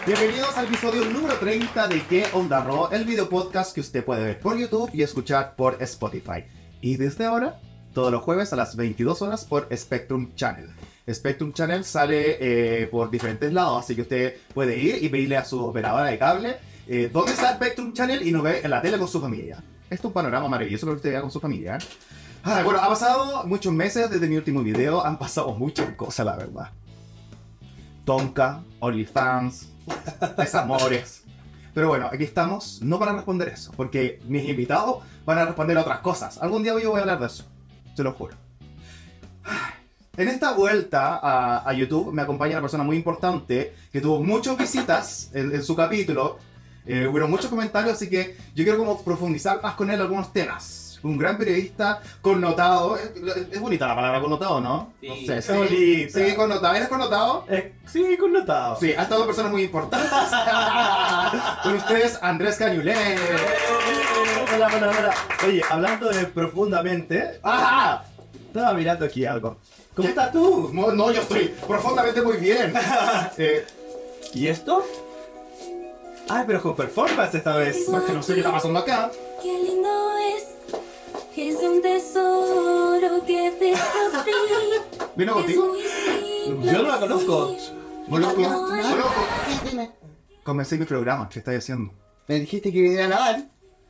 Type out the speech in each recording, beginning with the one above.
Bienvenidos al episodio número 30 de ¿Qué onda, Ro? El video podcast que usted puede ver por YouTube y escuchar por Spotify. Y desde ahora, todos los jueves a las 22 horas por Spectrum Channel. Spectrum Channel sale por diferentes lados, así que usted puede ir y pedirle a su operadora de cable dónde está Spectrum Channel y nos ve en la tele con su familia. Esto es un panorama maravilloso para que usted vea con su familia. Bueno, ha pasado muchos meses desde mi último video, han pasado muchas cosas, la verdad. Tonka, OnlyFans, desamores. Pero bueno, aquí estamos, no para responder eso, porque mis invitados van a responder a otras cosas. Algún día yo voy a hablar de eso, se lo juro. En esta vuelta a YouTube me acompaña una persona muy importante que tuvo muchas visitas en su capítulo. Hubo muchos comentarios, así que yo quiero como profundizar más con él algunos temas. Un gran periodista connotado. Es bonita la palabra connotado, ¿no? Sí, no sé, sí, bonita. sí, connotado. ¿Eres connotado? Sí, connotado. Sí, ha estado personas muy importantes. Con ustedes, Andrés Cañulé. Hola. Oye, hablando de profundamente, estaba mirando aquí algo. ¿Cómo estás tú? No, yo estoy profundamente muy bien. ¿Y esto? Ay, pero con performance esta vez. Más que no sé qué está pasando acá. Qué lindo es un tesoro que descubrí. ¿Vino contigo? Yo no la conozco. Moloco. Dime. Comencé mi programa, ¿qué estáis haciendo? Me dijiste que viniera a lavar.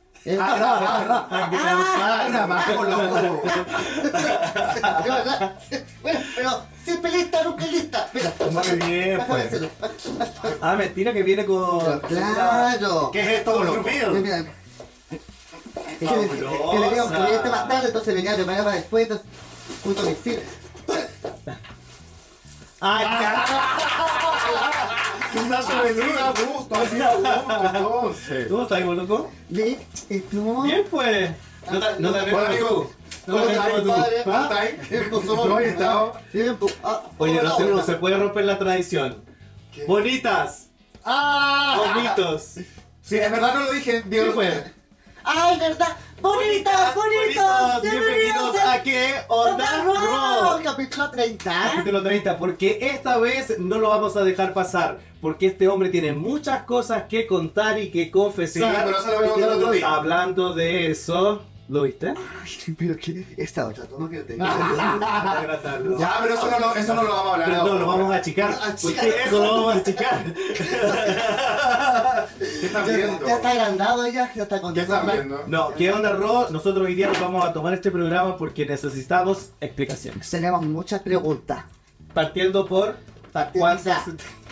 Nada más, Moloco. Bueno, pero siempre lista, nunca lista. Espera. Muy bien, Déjame pues. hacerlo. Mentira que viene con... Claro. ¿Qué es esto, Moloco? Mira. Es que le digo que venía más tarde, entonces venía de manera para después, entonces junto a mis filas. ¿Cómo estás, loco? Bien, ¿y tú? Bien, pues. No te Hola, amigo. ¿Cómo estás, compadre? ¿Cómo estáis? ¿Cómo estás? Bien, pues. Oye, no se puede romper la tradición. Bonitas. Bonitos. Sí, es verdad, no lo dije. Digo, Sí, pues. ¡Ay, verdad! ¡Bonitos! Bienvenidos a ¿Qué onda, Ro? Capítulo 30. Capítulo 30, porque esta vez no lo vamos a dejar pasar, porque este hombre tiene muchas cosas que contar y que confesar. Sí, pero eso lo voy a contar otro día. Hablando de eso, ¿lo viste? Ay, pero que esta otra toma que tengo. Ya, pero eso no lo vamos a hablar. Pero no, lo vamos a achicar. Porque eso lo vamos a achicar. ¿Qué estás viendo? Ya está agrandado ya, ya está ¿Qué contento. estás viendo? No, ¿qué onda, Ro? Nosotros hoy día nos vamos a tomar este programa porque necesitamos explicaciones. Tenemos muchas preguntas. Partiendo por... Partiendo.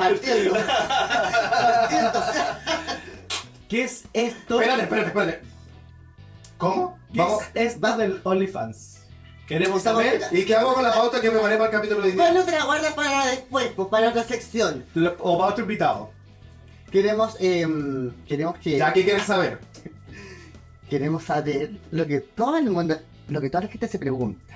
¿Qué es esto? Espérate. ¿Cómo? ¿Qué Vamos. es esto del OnlyFans? Queremos Estamos- saber... ¿Y qué hago con la pauta que preparé para el capítulo de hoy día? Bueno, te la guardas para después, pues para otra sección. O para otro invitado. Queremos que Ya, ¿qué quieres saber? queremos saber lo que todo el mundo, lo que toda la gente se pregunta.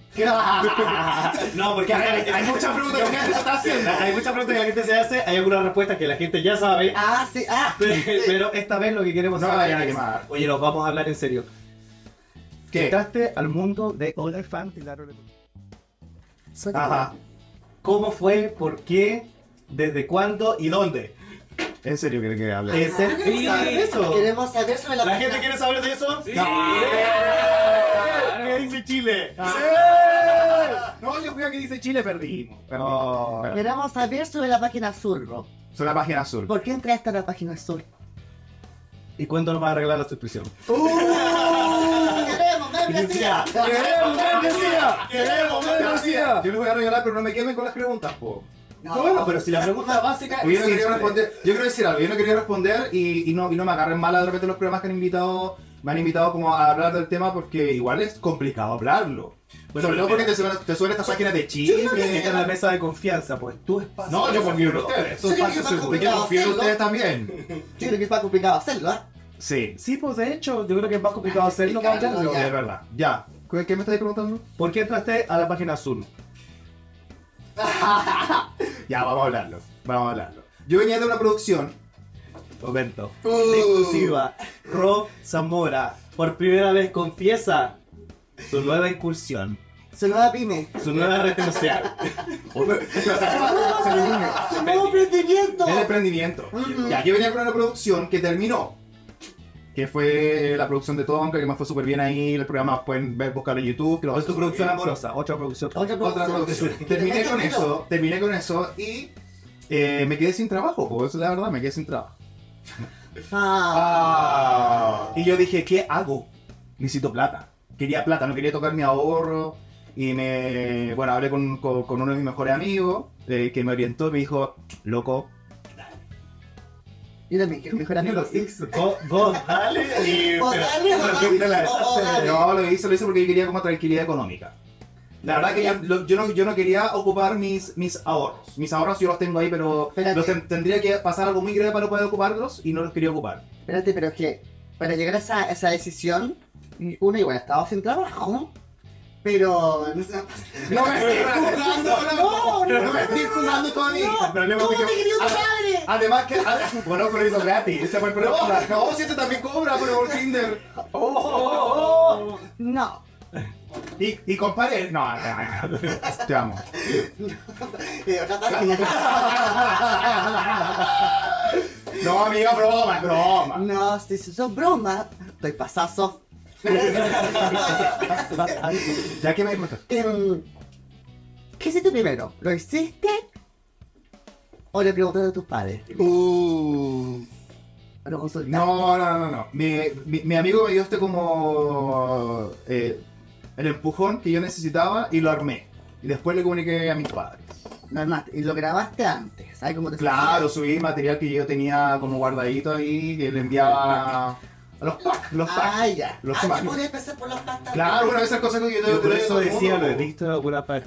No, porque hay muchas preguntas que la gente está haciendo. Hay muchas preguntas que la gente se hace, hay algunas respuestas que la gente ya sabe. Sí, Pero esta vez lo que queremos No saber vayan a es... quemar. Oye, nos vamos a hablar en serio. ¿Qué? Entraste al mundo de OnlyFans y la roleta. Ajá. ¿Cómo fue? ¿Por qué? ¿Desde cuándo? ¿Y dónde? ¿En serio quieren que hable? ¿Es el eso? Queremos saber sobre la ¿La página. gente quiere saber de eso? ¡Sí! ¿Qué dice Chile? No, yo fui a que dice Chile, perdimos. Pero... Queremos saber sobre la página azul, Rob. Soy la página azul. ¿Por qué entraste a la página azul? ¿Y cuándo nos va a arreglar la suscripción? ¡Queremos membresía! ¡Queremos membresía! Yo les voy a regalar, pero no me quemen con las preguntas, po. No. Bueno, pero si la pregunta básica Yo no es quería simple. responder, yo quiero decir algo, yo no quería responder y no me agarren mal de repente los programas que me han invitado como a hablar del tema porque igual es complicado hablarlo. Bueno, Sobre todo porque te suelen estas páginas de chisme. Esta es la mesa de confianza, pues tu espacio. No, yo confío en ustedes. Tu Sí, espacio que seguro. más Yo confío en ustedes también. Yo creo que es más complicado hacerlo, ¿ah? Sí, Sí, pues de hecho, yo creo que es más complicado hacerlo que hablarlo. es verdad. Ya. ¿Qué me estáis preguntando? ¿Por qué entraste a la página azul? Ya, vamos a hablarlo. Yo venía de una producción. Momento. Exclusiva. Ro Zamora, por primera vez confiesa su nueva incursión. Su nueva pyme. Su nueva red social. ¡Su nuevo emprendimiento! el emprendimiento. Ya, yo venía con una producción que terminó. Que fue la producción de Tonka, que me fue súper bien ahí. El programa pueden ver, buscarlo en YouTube. Es tu producción amorosa, otra producción. Otra producción. Terminé con eso y me quedé sin trabajo, pues la verdad, me quedé sin trabajo. Y yo dije, ¿qué hago? Necesito plata. Quería plata, no quería tocar mi ahorro. Y bueno, hablé con uno de mis mejores amigos, que me orientó y me dijo, loco. Yo también quiero mejor amigo, sí. Vos dale y... O dale, No, lo hice porque yo quería como tranquilidad económica. La verdad que yo no quería ocupar mis ahorros. Mis ahorros yo los tengo ahí, pero tendría que pasar algo muy grave para poder ocuparlos y no los quería ocupar. Espérate, pero es que para llegar a esa decisión, uno igual estaba sin trabajo, pero... No me estoy jugando, no me estoy jugando todavía. El problema es que... Además que... Bueno, pero hizo gratis. Ese fue el problema. No, si este también cobra por Tinder. No. Y compadre... No, te amo. No, amiga, broma. No, si son bromas, estoy pasazo. Ya que me gusta. ¿Qué hiciste primero? ¿Lo hiciste? ¿O le preguntaste a tus padres? ¿Lo consultaste? No. Mi amigo me dio como el empujón que yo necesitaba y lo armé. Y después le comuniqué a mis padres. Normal. ¿Y lo grabaste antes? ¿Sabes cómo te Claro, subí material que yo tenía como guardadito ahí que le enviaba a los packs. Ya. Los ya packs. podía empezar por los packs. Claro, una de esas cosas que Yo por eso decía, lo he visto alguna parte.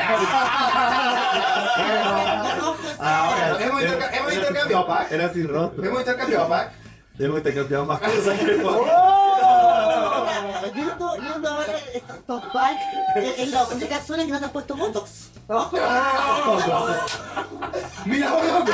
Ahora, hemos intercambiado packs. Era sin rostro. Hemos intercambiado packs. Hemos intercambiado más cosas que Yo ando ahora estos packs en las publicaciones que no te han puesto botox. Mira,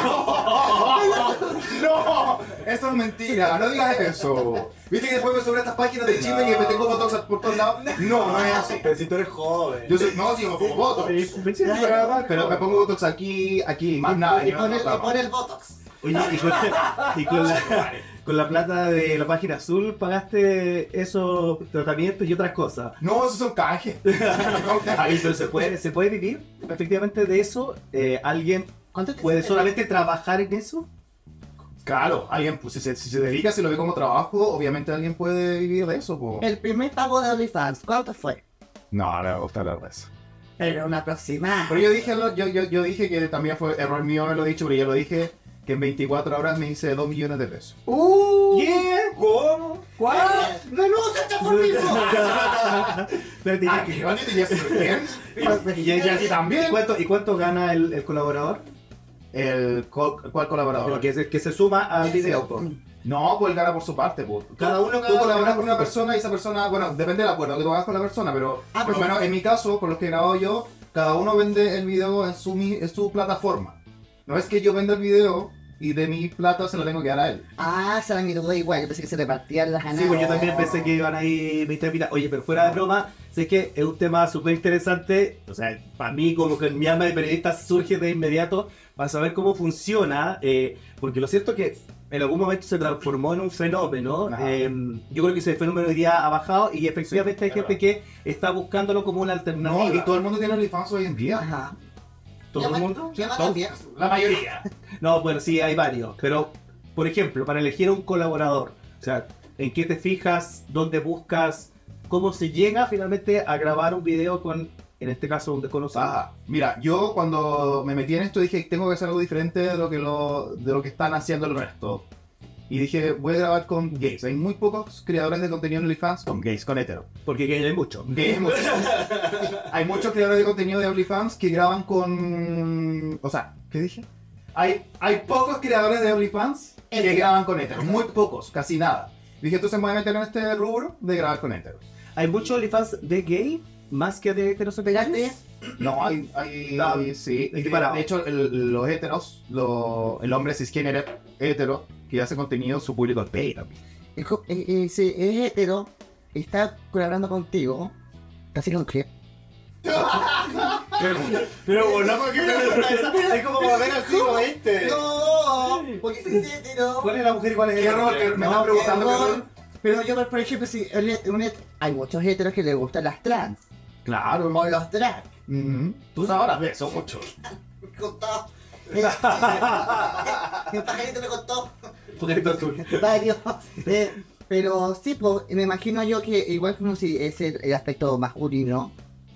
no, eso es mentira, no digas eso. ¿Viste que después me sobre estas páginas de chisme que me tengo botox por todos lados? No es así. Pero si tú eres joven. Yo soy, no, si me pongo botox. Pero me pongo botox aquí, más nada. Y pon el botox. Oye, y con la plata de la página azul pagaste esos tratamientos y otras cosas. No, esos son canjes. Ahí se puede vivir efectivamente de eso. ¿Alguien puede solamente trabajar en eso? Claro, alguien, pues, si se dedica, si lo ve como trabajo, obviamente alguien puede vivir de eso. Po. El primer pago de OnlyFans, ¿cuánto fue? No me gusta hablar de eso. Era una aproximada. Pero yo dije que también fue error mío haberlo dicho, pero yo lo dije que en 24 horas me hice 2 millones de pesos. ¿Qué? ¿Cómo? ¿Cuál? ¡No, se echó por mismo! Y así también. ¿Y cuánto gana el colaborador? ¿Cuál colaborador? Que se suma al video. Po. No, pues él gana por su parte. Pues. Tú colaboras con una persona y esa persona, bueno, depende del acuerdo que tú hagas con la persona, pero por lo menos en mi caso, con los que he grabado yo, cada uno vende el video en su plataforma. No es que yo venda el video y de mi plata se lo tengo que dar a él. Se la miró igual, yo pensé que se repartían las ganancias. Sí, pues yo también pensé que iban ahí 20 pilas. Oye, pero fuera de broma, sé que es un tema súper interesante. O sea, para mí, como que mi alma de periodista surge de inmediato para saber cómo funciona. Porque lo cierto es que en algún momento se transformó en un fenómeno. Yo creo que ese fenómeno hoy día ha bajado y efectivamente hay gente que está buscándolo como una alternativa. No, y todo el mundo tiene OnlyFans hoy en día. Ajá. ¿Todo el mundo? La mayoría. No, bueno, sí, hay varios. Pero, por ejemplo, para elegir a un colaborador, o sea, ¿en qué te fijas? ¿Dónde buscas? ¿Cómo se llega finalmente a grabar un video con, en este caso, un desconocido? Mira, yo cuando me metí en esto dije tengo que hacer algo diferente de lo que están haciendo el resto. Y dije, voy a grabar con gays. Hay muy pocos creadores de contenido en OnlyFans con gays, con hetero. Porque gay hay mucho. Gay hay mucho. Hay muchos creadores de contenido de OnlyFans que graban con... O sea, ¿qué dije? Hay pocos creadores de OnlyFans que graban con heteros. Muy pocos, casi nada. Dije, entonces me voy a meter en este rubro de grabar con heteros. ¿Hay muchos OnlyFans de gay más que de heterosexuales? No, hay sí. De hecho, los heteros, el hombre cisgénero hetero que hace contenido, su público es gay también. Si es hetero, está colaborando contigo, casi con qué. Pero bueno, porque es como volver al siglo XX. No, Porque sí, no. ¿Cuál es la mujer y cuál es el ¿Qué rol? Que me están preguntando qué rol. Pero yo, por ejemplo, si hay muchos heteros que les gustan las trans. Claro. O los drag. Tú ahora ves, son muchos. Me contó. Mi pajarito me contó. Varios. Pero sí, pues, me imagino yo que igual como si es el aspecto masculino.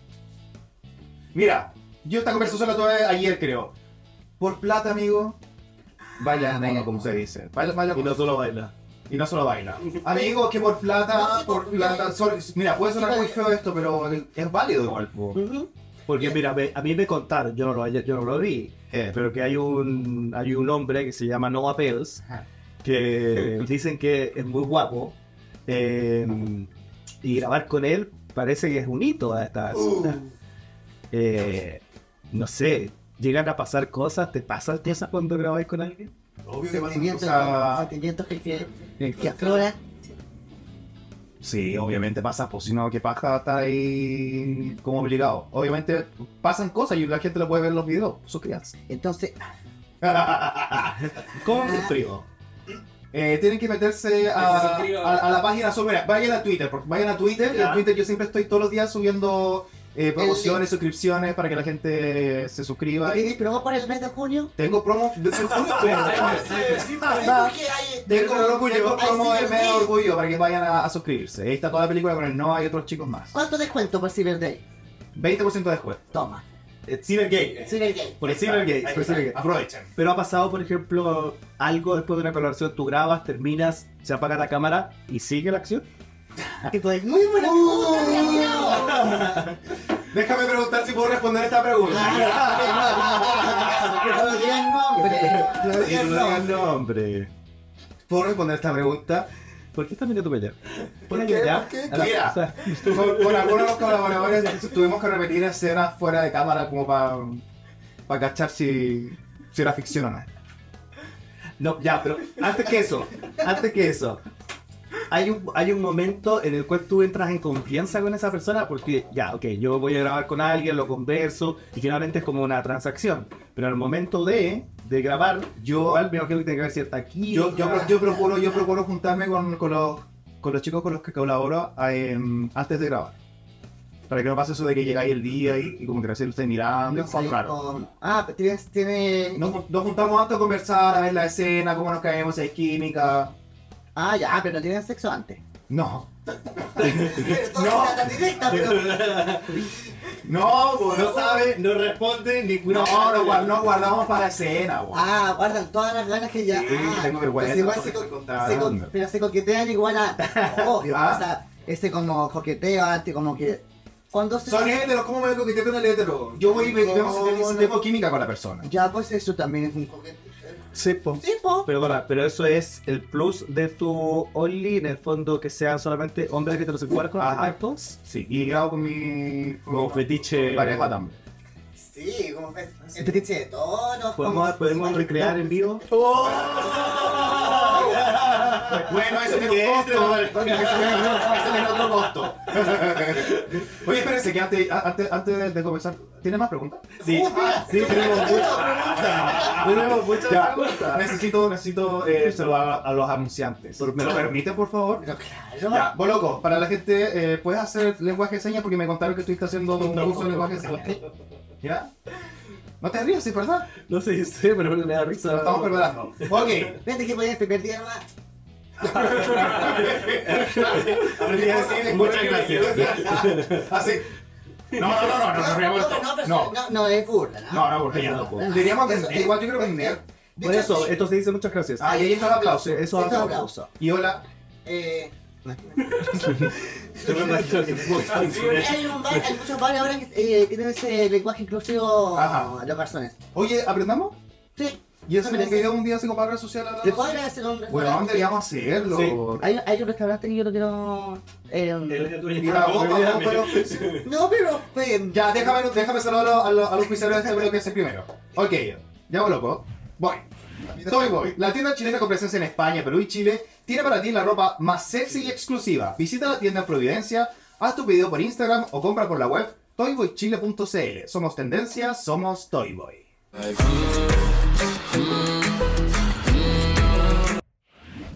Mira, yo esta conversación la tuve ayer, creo. Por plata, amigo. Vaya, Venga. como se dice. Vaya, Y no solo baila. y no solo baila. Amigo, que por plata, mira, puede sonar muy feo esto, pero es válido igual. Po. Porque mira, a mí me contaron, yo no lo vi, pero que hay un hombre que se llama Noah Pels, que dicen que es muy guapo, y grabar con él parece que es un hito a esta no sé, llegan a pasar cosas, ¿te pasan cosas cuando grabáis con alguien? Obvio que pasa, o Sentimientos, sea, sentimientos que afloran. sí, obviamente pasa, pues si no, que paja está ahí como obligado. Obviamente pasan cosas y la gente lo puede ver en los videos, suscríbanse. Entonces, ¿Cómo me frío? Tienen que meterse a la página sobre. Vayan a Twitter, porque vayan a Twitter y en Twitter yo siempre estoy todos los días subiendo promociones, suscripciones para que la gente se suscriba. pero vos por el mes de junio. Tengo promo de Tengo promo del mes de orgullo para que vayan a suscribirse. Ahí está toda la película con el Noah y otros chicos más. ¿Cuánto descuento por Cyber Day? 20% de descuento. Toma. Cybergate. Cyber Day. Por el Cybergate. por Cybergate. Aprovechen. Pero ha pasado, por ejemplo, algo después de una colaboración, tú grabas, terminas, se apaga la cámara y sigue la acción. Muy buena pregunta. Déjame preguntar si puedo responder esta pregunta. Que no digan nombre. No digas nombre. ¿Puedo responder esta pregunta? ¿Por qué estás mirando para allá? ¿Por qué? ¿Por qué? Mira, con algunos de los colaboradores tuvimos que repetir escenas fuera de cámara como para cachar si era ficción o no. No, ya, pero antes que eso, hay un momento en el cual tú entras en confianza con esa persona porque ya, ok, yo voy a grabar con alguien, lo converso y finalmente es como una transacción. Pero al momento de grabar, yo al menos creo que tiene que haber cierta aquí. Yo procuro juntarme con los chicos con los que colaboro antes de grabar. Para que no pase eso de que llegáis el día y como que recién estáis mirando. Claro. Tiene. Nos juntamos antes a conversar, a ver la escena, cómo nos caemos, si hay química. Ah, ya, pero no tienen sexo antes. No. No, pues no sabe, no responde ninguna. No guardamos para la escena, bo. Ah, guardan todas las ganas que ya. Sí, tengo vergüenza, Pues igual no se, estoy contando. pero se coquetean igual a. Obvio, Ah. o sea, ese como coqueteo antes, como que. Cuando se. Son héteros, ¿cómo me coqueteo con el hétero? Yo voy y vemos si tengo química con la persona. Ya, pues eso también es un coqueteo. Sí, po. Sí, po. Pero eso es el plus de tu Only, en el fondo que sean solamente hombres heterosexuales con actos. Sí, y grabo con mi Como fetiche. pareja también. Sí, como el fetiche de tonos. ¿Podemos recrear en vivo? Bueno, eso tiene otro costo. Eso tiene otro costo. Oye, espérense que antes de comenzar, ¿tienes más preguntas? Sí, sí, tenemos muchas Ya, preguntas. necesito saludar a los anunciantes. ¿Me lo permite, por favor? Pero claro. Ya, vos loco, para la gente, ¿puedes hacer lenguaje de señas? Porque me contaron que estuviste haciendo un curso de lenguaje de señas. ¿Ya? No te rías, ¿sí, verdad? No sé, sé, pero me da risa. Lo estamos preparando. Ok. Fíjate que podías primer día nomás. Muchas gracias. Así. No, No, es burla, ¿no? No, porque ya no puedo. Diríamos que igual yo creo que vender. Por eso, esto se dice muchas gracias. Ah, y ahí está el aplauso. Eso Eso hace es aplauso. Y hola. Hay muchos bares ahora que tienen ese lenguaje inclusivo Ajá. a las personas. Oye, ¿aprendamos? Sí. ¿Y eso me quedó un día así como para red social? ¿Le podría hacer un Bueno, ¿dónde deberíamos hacerlo? Sí. Hay un restaurante que yo lo quiero. No, pero ya, déjame saludar a los oficiales de este bloque ese primero. Ok, ya voy loco. Voy. Voy. La tienda chilena con presencia en España, Perú y Chile tiene para ti la ropa más sexy y exclusiva. Visita la tienda en Providencia, haz tu pedido por Instagram o compra por la web toyboychile.cl. Somos tendencia, somos Toyboy.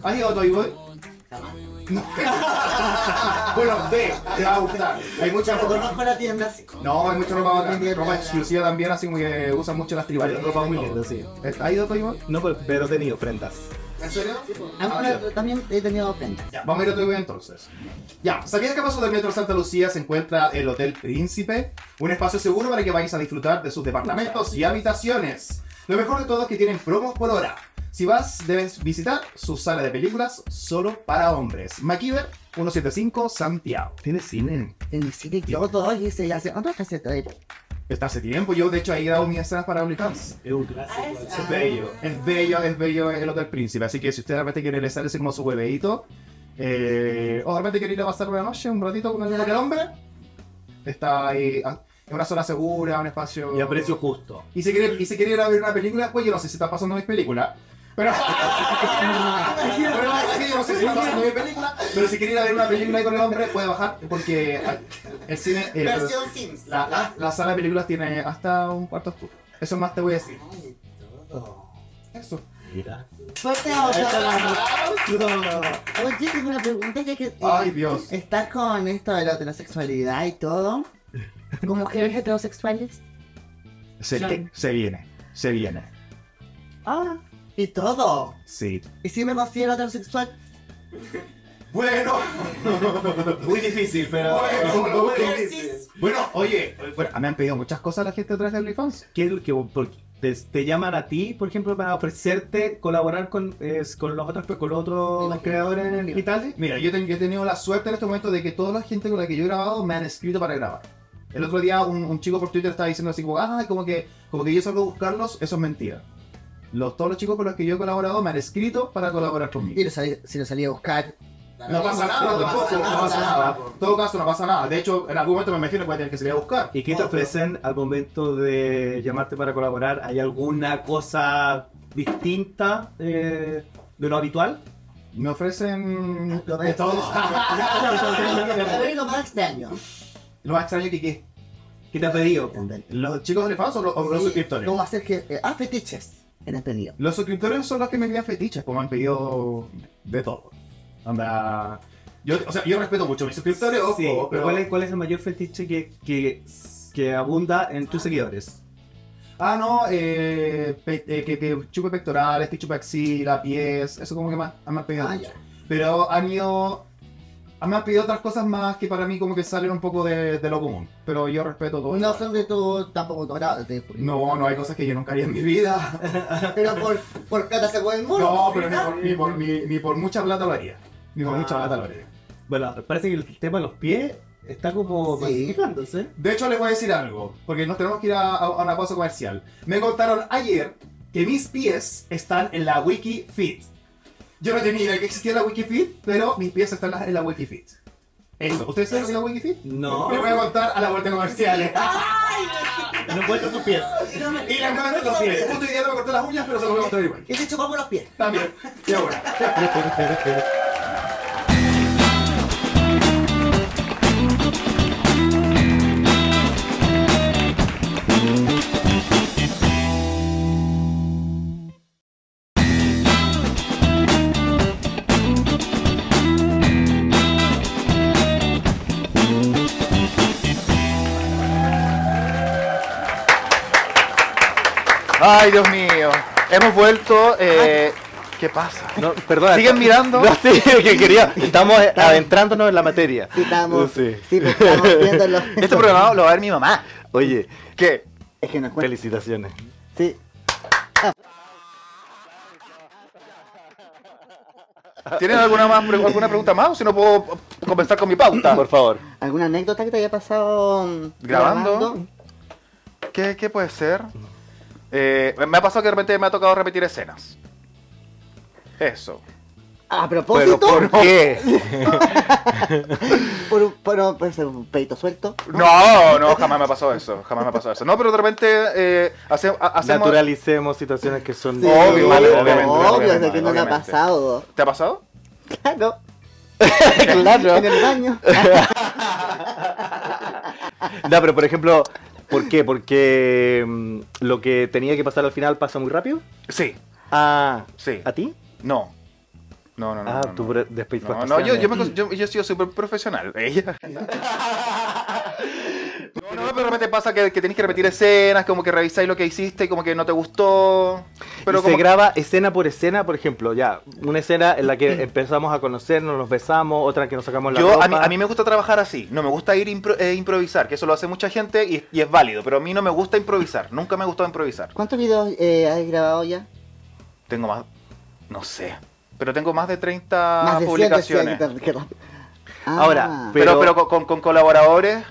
¿Has ido a Toy Boy? No. Bueno, te va a gustar. Hay mucha No ropa. conozco la tienda así. No, hay mucha ropa bacán, ropa exclusiva también, así como que usan mucho las tribales. Ropa muy linda, sí. ¿Has ido a Toy Boy? No, pero he tenido prendas. ¿En serio? También he tenido prendas. Ya, vamos a ir a Toy Boy entonces. Ya, ¿sabías que a paso del metro Santa Lucía se encuentra el Hotel Príncipe? Un espacio seguro para que vayáis a disfrutar de sus departamentos y habitaciones. Lo mejor de todo es que tienen promos por hora. Si vas, debes visitar su sala de películas solo para hombres. MacIver 175 Santiago. ¿Tiene cine? En el cine yo todo y se hace otra caseta de... Está hace tiempo, yo de hecho ahí he dado mis escenas para OnlyFans. Es un clásico. Es bello. Es bello el Hotel Príncipe, así que si usted de repente quiere rezar ese hermoso hueveíto, o de repente quiere ir a pasar una noche, un ratito con el hombre, está ahí, en una zona segura, un espacio... Y a precio justo. Y si quiere ir a ver una película, pues yo no sé si está pasando mis películas, pero... yo no sé si está pasando mi película, pero si quiere ir a ver una película ahí con el hombre, puede bajar, porque el cine... Versión Sims. La sala de películas tiene hasta un cuarto oscuro. Eso más te voy a decir. Ay, todo. Eso. Mira. Fuerte Oye, tengo una pregunta ya que... Ay, Dios. ¿Estás con esto de la heterosexualidad y todo? ¿Con mujeres heterosexuales? Se viene. Ah, y todo. Sí. ¿Y si me considero heterosexual? Bueno. Muy difícil, pero... Muy difícil. Bueno, oye, me han pedido muchas cosas la gente detrás de OnlyFans. ¿Qué es lo que te llaman a ti, por ejemplo, para ofrecerte colaborar con los otros creadores digitales? Mira, yo he tenido la suerte en este momento de que toda la gente con la que yo he grabado me han escrito para grabar. El otro día un chico por Twitter estaba diciendo así como que yo salgo a buscarlos, eso es mentira. Todos los chicos con los que yo he colaborado me han escrito para colaborar conmigo. Y si lo salí a buscar... No pasa nada, tampoco, no pasa nada. En todo caso, no pasa nada. De hecho, en algún momento me imagino que voy a tener que salir a buscar. ¿Y qué te ofrecen al momento de llamarte para colaborar? ¿Hay alguna cosa distinta de lo habitual? Me ofrecen Lo de todo. lo más extraño. Lo más extraño que qué. ¿Qué te ha pedido? ¿Los chicos de fans o los suscriptores? ¿Cómo hacer que... fetiches en el pedido. Los suscriptores son los que me envían fetiches, como han pedido de todo. Anda. Yo respeto mucho a mis suscriptores, ojo, Sí, pero pero... ¿cuál es el mayor fetiche que abunda en tus seguidores? Ah, no, que chupe pectorales, que chupe axila, pies, eso como que me han pedido mucho. Ya. Pero me han pedido otras cosas más que para mí como que salen un poco de lo común. Pero yo respeto todo. No son de tu... tampoco tu grado. No hay cosas que yo nunca haría en mi vida. Pero por plata se puede el mundo. No, pero ni por mucha plata lo haría. Ni por mucha plata lo haría. Bueno, parece que el tema de los pies está como Sí. masificándose. De hecho, les voy a decir algo, porque nos tenemos que ir a una pausa comercial. Me contaron ayer que mis pies están en la Wikifit. Yo no tenía idea que existía la Wikifit, pero mis pies están en la Wikifit. Eso. ¿Ustedes saben la Wikifit? No. Les voy a contar a la vuelta comercial. No encuentro tus pies. Y les voy a contar los pies. Justo hoy día no me corté las uñas, pero se los voy a contar igual. Y te chupamos los pies. También. Y ahora. Ay, Dios mío. Hemos vuelto. ¿Qué pasa? No, perdona. ¿Siguen mirando? No, sí, que quería. Estamos adentrándonos en la materia. Sí, estamos... Sí. Sí, pero estamos viendo los... Este programa lo va a ver mi mamá. Oye, ¿Qué? Es que nos cuenta. felicitaciones. Sí. ¿Tienen alguna pregunta más? O si no puedo comenzar con mi pauta. Por favor. ¿Alguna anécdota que te haya pasado ¿Grabando? ¿Qué puede ser? Me ha pasado que de repente me ha tocado repetir escenas. Eso. A ¿Pero propósito, por qué? puede ser un peito suelto. No, jamás me ha pasado eso. No, pero de repente hacemos... Naturalicemos situaciones que son Sí, Obvio, obviamente. obvio, de que no le ha obviamente. pasado. ¿Te ha pasado? Claro, Claro. en el baño. No, pero por ejemplo, ¿por qué? Porque lo que tenía que pasar al final pasa muy rápido. Sí. Ah, Sí. ¿a ti? No. No, no, no. Ah, no, tú no. después No, yo he sido súper profesional. Ella. No, pero de repente pasa que tenés que repetir escenas, como que revisáis lo que hiciste y como que no te gustó. Pero y como se graba escena por escena, por ejemplo, ya, una escena en la que empezamos a conocernos, nos besamos, otra en que nos sacamos la ropa. a mí me gusta trabajar así, no me gusta ir improvisar, que eso lo hace mucha gente y es válido, pero a mí no me gusta improvisar, nunca me ha gustado improvisar. ¿Cuántos videos has grabado ya? Tengo más, no sé, pero tengo más de 30 Más de 100, publicaciones. decía, qué rápido. Ahora, Pero con colaboradores,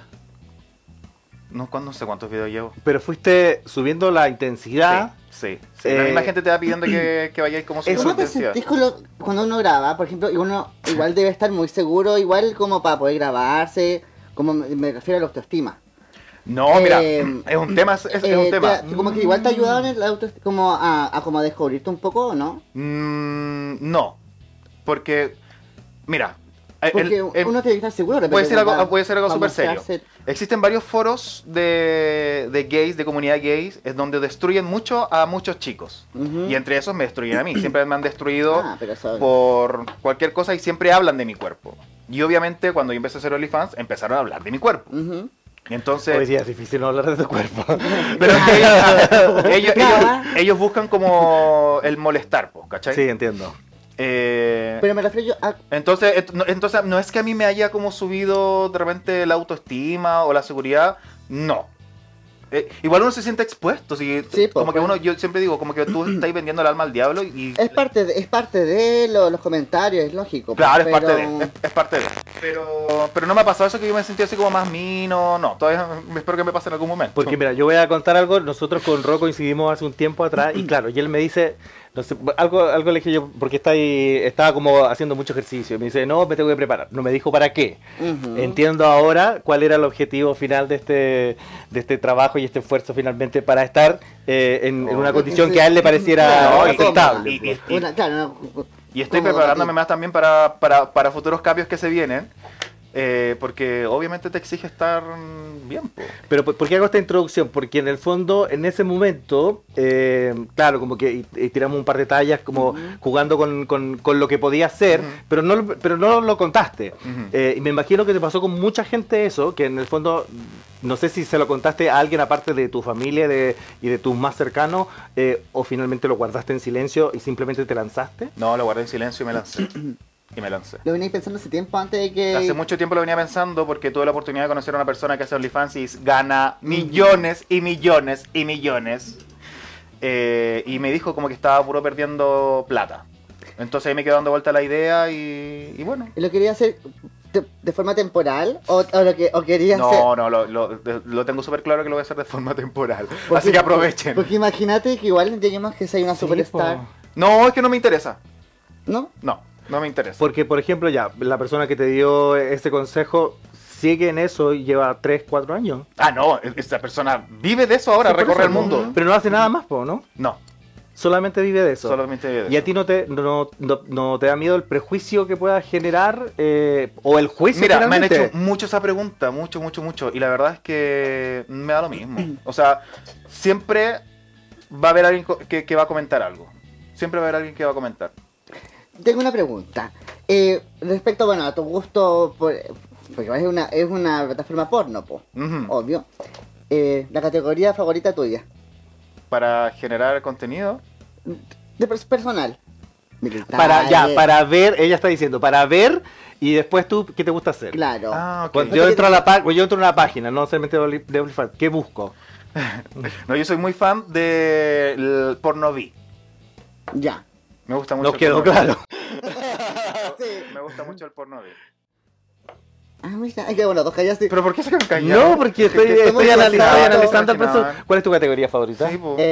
no sé cuántos videos llevo. Pero fuiste subiendo la intensidad. Sí. La misma gente te va pidiendo que vayáis como subiendo ¿Cómo te intensidad. sentís cuando uno graba? Por ejemplo, uno igual debe estar muy seguro, igual como para poder grabarse, como me refiero a la autoestima. No, mira, Eh, es un tema, es un tema. Como que igual te ayudaban en la autoestima, como a como a descubrirte un poco, ¿o no? No, porque, mira, Porque uno tiene que estar seguro. puede ser algo para súper serio. mostrarse. Existen varios foros de gays, de comunidad gays, es donde destruyen mucho a muchos chicos. Ujú. Y entre esos me destruyen a mí. Siempre me han destruido Ah, pero eso- por cualquier cosa y siempre hablan de mi cuerpo. Y obviamente cuando yo empecé a hacer OnlyFans empezaron a hablar de mi cuerpo. Ujú. Y entonces... Hoy día es difícil no hablar de tu cuerpo. Pero es que ellos, Claro. ellos buscan como el molestar, po, ¿cachai? Sí, entiendo. Pero me refiero yo a... Entonces no es que a mí me haya como subido de repente la autoestima o la seguridad, no. Igual uno se siente expuesto, Sí, como que pues. yo siempre digo, como que tú estás vendiendo el alma al diablo y... Es parte de los comentarios, es lógico. Claro, pero- es parte de, es parte de. Pero no me ha pasado eso que yo me sentí así como más mino, no, todavía espero que me pase en algún momento. Porque mira, yo voy a contar algo. Nosotros con Ro coincidimos hace un tiempo atrás y claro, y él me dice, no sé, algo le dije yo, porque estaba como haciendo mucho ejercicio. Y me dice, no, me tengo que preparar. No me dijo para qué. Ujú. Entiendo ahora cuál era el objetivo final de este trabajo y este esfuerzo finalmente para estar en una condición Sí. que a él le pareciera No, aceptable. y- Claro, no, Y estoy cómodo preparándome para ti. más también para futuros cambios que se vienen. Porque obviamente te exige estar bien, po. Pero ¿por qué hago esta introducción? Porque en el fondo, en ese momento, claro, como que tiramos un par de tallas como jugando con lo que podía ser, Ujú. pero no lo contaste. Ujú. Y me imagino que te pasó con mucha gente eso, que en el fondo, no sé si se lo contaste a alguien aparte de tu familia y de tus más cercanos, o finalmente lo guardaste en silencio y simplemente te lanzaste. No, lo guardé en silencio y me lancé. Y me lancé. Lo venía pensando hace tiempo antes de que... Hace mucho tiempo lo venía pensando porque tuve la oportunidad de conocer a una persona que hace OnlyFans y gana millones y millones y millones. Y me dijo como que estaba puro perdiendo plata. Entonces ahí me quedó dando vuelta la idea y bueno. ¿Lo quería hacer de forma temporal? ¿O quería hacer...? No, lo tengo súper claro que lo voy a hacer de forma temporal. Porque- Así que aprovechen. Porque imagínate que igual lleguemos que sea una superstar, No, es que no me interesa. ¿no? No me interesa. Porque, por ejemplo, ya, la persona que te dio ese consejo sigue en eso y lleva 3, 4 años. Ah, no, esa persona vive de eso ahora, Sí, por recorre eso, el mundo. Pero no hace nada más, ¿no? No, Solamente vive de eso. solamente vive de ¿Y a eso. ti no te da miedo el prejuicio que pueda generar o el juicio? Mira, me han finalmente? hecho mucho esa pregunta, mucho. Y la verdad es que me da lo mismo. O sea, siempre va a haber alguien que va a comentar algo. Siempre va a haber alguien que va a comentar. Tengo una pregunta. Respecto, bueno, a tu gusto, porque es una plataforma porno, po, Ujú. obvio. La categoría favorita tuya, Para generar contenido. de personal. Militar, Para ver, ella está diciendo, para ver y después tú, ¿qué te gusta hacer? Claro. Ah, ok. Cuando yo entro a una página, no solamente de OnlyFans, ¿qué busco? No, yo soy muy fan del porno bi. Ya. Me gusta mucho. No el quedó porno bi. claro. Me gusta mucho el porno bi. Ah, mira, es que bueno, dos callas. ¿Pero por qué se quedan callados? No, porque estoy estamos analizando al no. personaje. ¿Cuál es tu categoría favorita? Sí, po.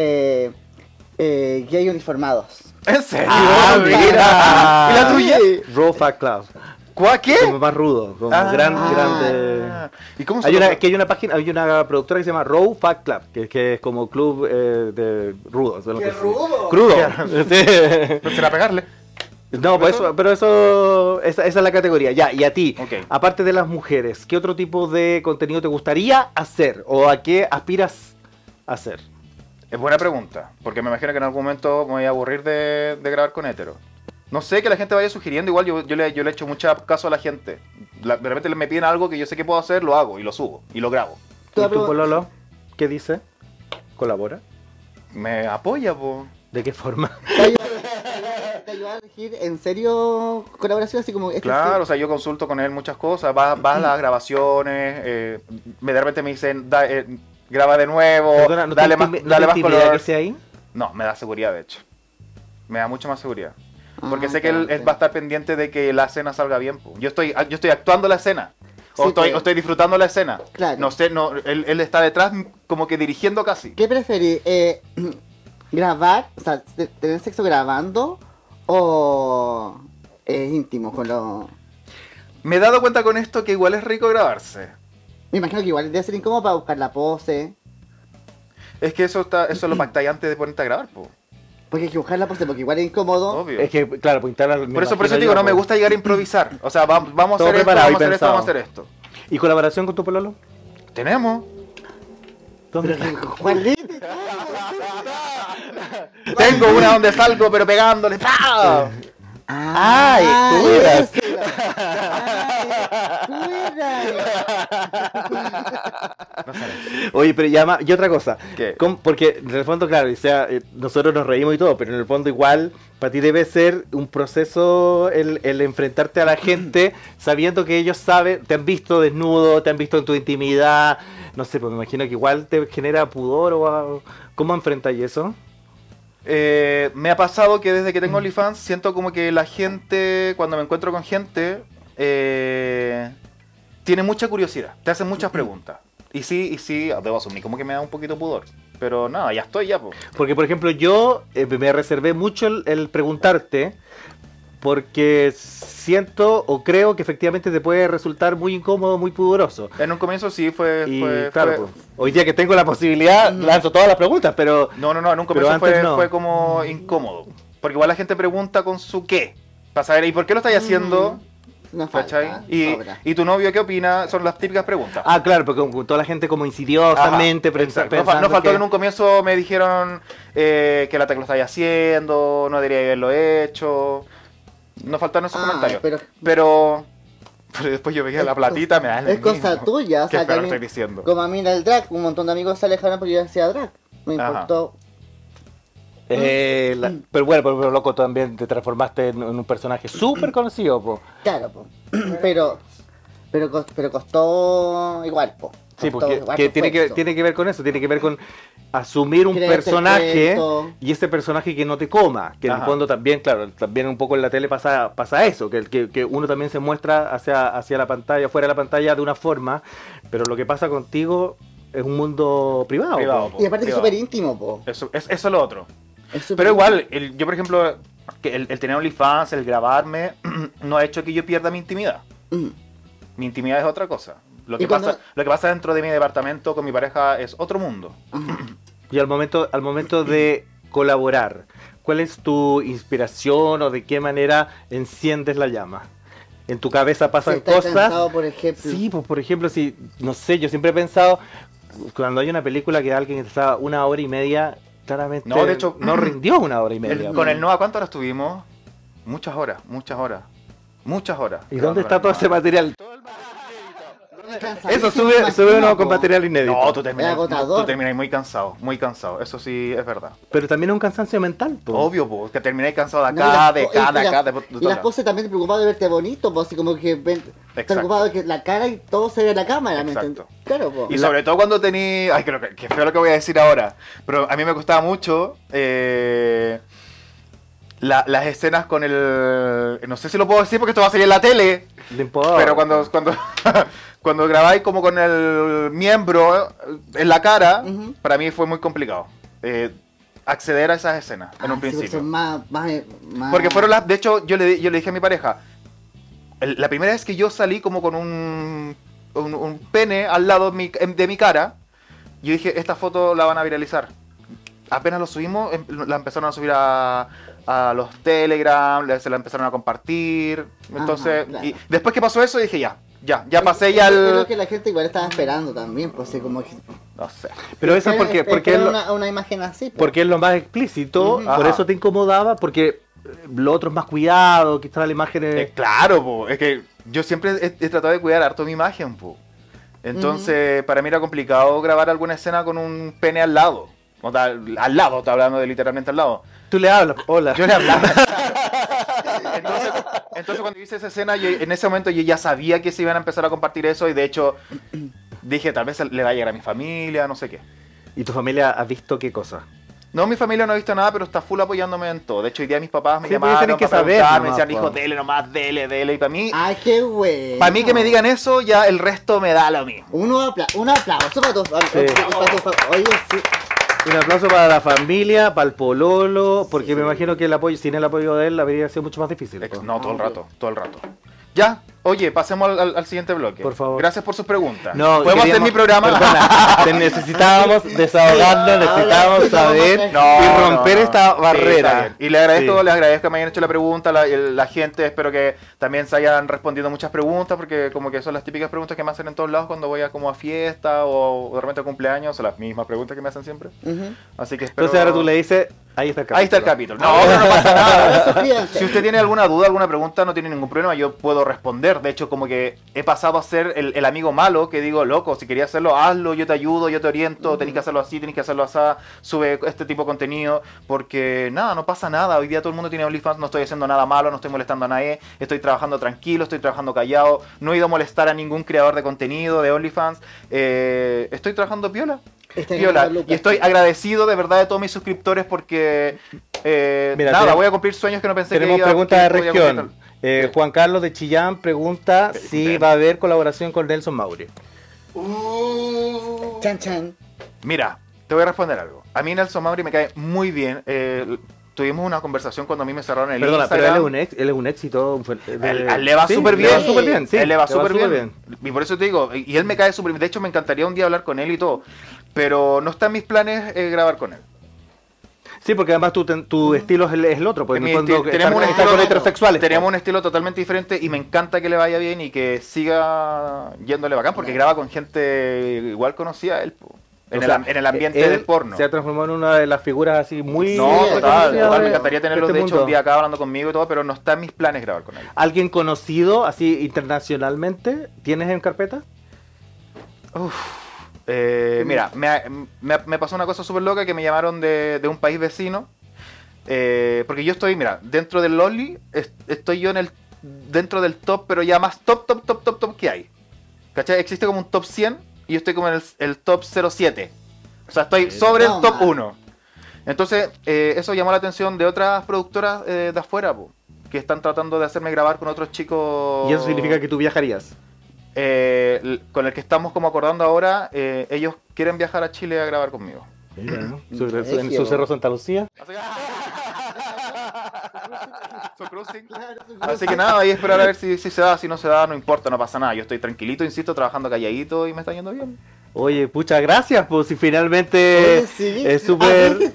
Gay uniformados. ¿En serio? Ah, mira. ¿Y la tuya? Raw Fat Club. ¿Qué? Como más rudo, como grande. ¿Y cómo se Hay una página, hay una productora que se llama Raw Fat Club, que es como club de rudos. ¡Qué rudo! Crudo. Sí. ¿No será pegarle? No, pero esa es la categoría. Ya, y a ti, Ok. aparte de las mujeres, ¿qué otro tipo de contenido te gustaría hacer? ¿O a qué aspiras a hacer? Es buena pregunta, porque me imagino que en algún momento me voy a aburrir de grabar con hétero. No sé, que la gente vaya sugiriendo. Igual yo le he hecho mucho caso a la gente. De repente me piden algo que yo sé que puedo hacer, lo hago y lo subo y lo grabo. ¿Y tu pololo qué dice? ¿Colabora? Me apoya, po. ¿De qué forma? ¿Te ayuda a elegir en serio colaboración así como Claro, o sea, yo consulto con él muchas cosas. Va a las grabaciones. De repente me dicen, graba de nuevo. Perdona, ¿no dale te más, intimida- dale no más te intimida color. que sea ahí? No, me da seguridad, de hecho. Me da mucho más seguridad. Porque Ah, sé que claro, él sí. va a estar pendiente de que la escena salga bien. Po. Yo estoy actuando la escena. O, Sí, estoy, o estoy disfrutando la escena. Claro. No sé, él está detrás como que dirigiendo casi. ¿Qué preferís? ¿Grabar? O sea, ¿tener sexo grabando? ¿O íntimo con lo...? Me he dado cuenta con esto que igual es rico grabarse. Me imagino que igual debe ser incómodo para buscar la pose. Es que eso lo pactáis antes de ponerte a grabar, po. Porque hay que buscar la pose, porque igual es incómodo. Obvio. Es que, claro, pues instalar... Por eso digo, no me gusta llegar a improvisar. O sea, vamos a Todo hacer esto, preparado y vamos a hacer esto, pensado. vamos a hacer esto. ¿Y colaboración con tu pololo? Tenemos. ¿Dónde? ¿Cuál es? Tengo una donde salgo, pero pegándole. ¡Pah! ¡Ay! ¡Tú eras! ese. Tú eras. Oye, pero y otra cosa. ¿Qué? Porque en el fondo, claro, o sea, nosotros nos reímos y todo, pero en el fondo igual para ti debe ser un proceso el enfrentarte a la gente sabiendo que ellos saben, te han visto desnudo, te han visto en tu intimidad, no sé, pues me imagino que igual te genera pudor o ¿cómo enfrentáis eso? Me ha pasado que desde que tengo OnlyFans siento como que la gente, cuando me encuentro con gente, tiene mucha curiosidad, te hacen muchas preguntas. Y sí, debo asumir como que me da un poquito pudor. Pero nada, ya estoy ya, po. Porque, por ejemplo, yo me reservé mucho el preguntarte, porque siento o creo que efectivamente te puede resultar muy incómodo, muy pudoroso. En un comienzo sí fue... Y fue- claro, fue- pues, hoy día que tengo la posibilidad, lanzo todas las preguntas, pero No, en un Pero comienzo antes no. fue como incómodo. Porque igual la gente pregunta con su qué. Para saber, ¿y por qué lo estáis haciendo? No ¿Cachai? falta. ¿Y tu novio qué opina? Son las típicas preguntas. ah, claro, porque con toda la gente como insidiosamente Ajá, exacto. pensando No faltó que que en un comienzo me dijeron que la tecla lo estáis haciendo, no debería haberlo hecho. No faltaron esos comentarios. Pero después yo veía la platita, me da Es cosa tuya, o Qué sea, feo que a lo mí- estoy diciendo. como a mí en el drag, un montón de amigos se alejaron porque yo hacía drag. Me Ajá. importó. pero bueno, pero loco, también te transformaste en un personaje súper conocido, po. Claro, po. pero costó igual, po. Sí, Costó porque igual que tiene esfuerzo. que ver con eso, tiene que ver con asumir un Creerte el personaje cuento. y ese personaje que no te coma, que en el Ajá. fondo también, claro, también un poco en la tele pasa eso, que uno también se muestra hacia la pantalla, fuera de la pantalla de una forma, pero lo que pasa contigo es un mundo privado. Privado, po. po. Y aparte que es privado. súper íntimo, po. Eso es lo otro. Es súper Pero igual, yo por ejemplo, que el tener OnlyFans, el grabarme, no ha hecho que yo pierda mi intimidad. íntimo. Mi intimidad es otra cosa. Lo Y que, cuando- lo que pasa dentro de mi departamento con mi pareja es otro mundo. Y al momento de colaborar, ¿cuál es tu inspiración o de qué manera enciendes la llama? ¿En tu cabeza Si pasan estás cosas? cansado, por ejemplo. Sí, pues por ejemplo, si, no sé, yo siempre he pensado, cuando hay una película que alguien está 1 hora y media, claramente No, de hecho, no rindió 1 hora y media. Con el Noah, ¿cuántas horas tuvimos? Muchas horas, muchas horas. Muchas horas. ¿Y dónde está todo ese material? Cansadísimo, Eso, me sube imagino, uno con po. material inédito. No, tú terminas agotador. muy cansado, muy cansado. Eso sí es verdad. Pero también es un cansancio mental, po. Obvio, pues, que termináis cansado de No, y acá, las de po- acá, de y acá, de las- todo Y las lado. poses también te preocupado de verte bonito, pues así como que te preocupado de que la cara y todo se ve en la cámara, ¿me Exacto. entiendes? Claro, pues. Y sobre todo cuando tení... Ay, que feo lo que voy a decir ahora. Pero a mí me costaba mucho las escenas con el... No sé si lo puedo decir porque esto va a salir en la tele. No importa. Pero cuando grabáis como con el miembro en la cara, Ujú. para mí fue muy complicado. Acceder a esas escenas en un Sí, porque principio. son más... Porque fueron las... De hecho, yo le dije a mi pareja, la primera vez que yo salí como con un pene al lado de mi cara, yo dije, esta foto la van a viralizar. Apenas lo subimos, la empezaron a subir a los Telegram, se la empezaron a compartir. Entonces, claro. y después que pasó eso, dije, ya pasé ya Creo al... que la gente igual estaba esperando también, pues así como que... No sé. Pero eso es porque es una imagen así, pues. porque es lo más explícito, Ujú. por Ajá. eso te incomodaba, porque lo otro es más cuidado, quizás la imagen es... Claro, po. Es que yo siempre he tratado de cuidar harto mi imagen, po. Entonces, para mí era complicado grabar alguna escena con un pene al lado. O sea, al lado, está hablando de literalmente al lado. Tú le hablas, hola. Yo le hablaba. Entonces cuando hice esa escena, en ese momento yo ya sabía que se iban a empezar a compartir eso y de hecho dije, tal vez le va a llegar a mi familia, no sé qué. ¿Y tu familia ha visto qué cosa? No, mi familia no ha visto nada, pero está full apoyándome en todo. De hecho, hoy día mis papás me Sí, pues, llamaron tienen que para saber preguntar, me nomás, decían, hijo, po. dele nomás, dele. Y para mí, Ay, qué bueno. para mí que me digan eso, ya el resto me da lo mismo. Un aplauso para tu Oye, sí. Un aplauso para la familia, para el pololo, porque me imagino que el apoyo, sin el apoyo de él habría sido mucho más difícil. po. No, todo el rato. Ya, oye, pasemos al siguiente bloque. Por favor. Gracias por sus preguntas. No, ¿Podemos hacer queríamos- mi programa? Perdona, te necesitábamos desahogarnos, necesitábamos saber y romper esta Sí, barrera. está bien. Y les agradezco, Sí. les agradezco que me hayan hecho la pregunta, la gente, espero que también se hayan respondido muchas preguntas, porque como que son las típicas preguntas que me hacen en todos lados cuando voy a como a fiesta o de repente a cumpleaños, son las mismas preguntas que me hacen siempre. Así que espero... Entonces ahora tú le dices, ahí está el capítulo. Ahí está el capítulo. No, pero no pasa nada. Suscríbanse. Si usted tiene alguna duda, alguna pregunta, no tiene ningún problema, yo puedo responder. De hecho, como que he pasado a ser el amigo malo que digo, loco, si querías hacerlo, hazlo, yo te ayudo, yo te oriento, tenés que hacerlo así, tenés que hacerlo así, sube este tipo de contenido, porque nada, no pasa nada. Hoy día todo el mundo tiene OnlyFans, no estoy haciendo nada malo, no estoy molestando a nadie, estoy trabajando tranquilo, estoy trabajando callado, no he ido a molestar a ningún creador de contenido de OnlyFans, estoy trabajando piola. Piola. Y estoy agradecido de verdad de todos mis suscriptores porque Mira, nada, tenemos- voy a cumplir sueños que no pensé Tenemos que iba preguntas de que podía región. cumplir. Juan Carlos de Chillán pregunta si va a haber colaboración con Nelson Mauri. Chan, chan. Mira, te voy a responder algo. A mí Nelson Mauri me cae muy bien. Tuvimos una conversación cuando a mí me cerraron el Perdona, pero Instagram. él es un éxito. Él le va Sí, súper bien. Le va súper bien, sí. Él le va súper súper bien. Y por eso te digo, y él me cae súper bien. De hecho, me encantaría un día hablar con él y todo. Pero no está en mis planes grabar con él. Sí, porque además tu estilo es el otro. Porque en el fondo Tenemos un estar estilo con heterosexuales. Tenemos un estilo totalmente diferente y me encanta que le vaya bien y que siga yéndole bacán porque graba con gente igual conocida a él. Po. En el ambiente él del porno. Se ha transformado en una de las figuras así muy... No, Sí, total, conocida me de- encantaría tenerlo de de este hecho mundo. un día acá hablando conmigo y todo, pero no está en mis planes grabar con él. ¿Alguien conocido así internacionalmente tienes en carpeta? Mira, me pasó una cosa súper loca que me llamaron de un país vecino. Porque yo estoy, mira, dentro del Only, estoy yo dentro del top, pero ya más top que hay. ¿Cachai? Existe como un top 100 y yo estoy como en el top 07. O sea, estoy sobre el top 1. Entonces, eso llamó la atención de otras productoras de afuera, po, que están tratando de hacerme grabar con otros chicos. Y eso significa que tú viajarías. Con el que estamos como acordando ahora, ellos quieren viajar a Chile a grabar conmigo. En su Cerro Santa Lucía. Así que nada, ahí esperar a ver si se da, si no se da, no importa, no pasa nada. Yo estoy tranquilito, insisto, trabajando calladito y me está yendo bien. Oye, muchas gracias, pues si finalmente Oye, sí. es súper... Abriste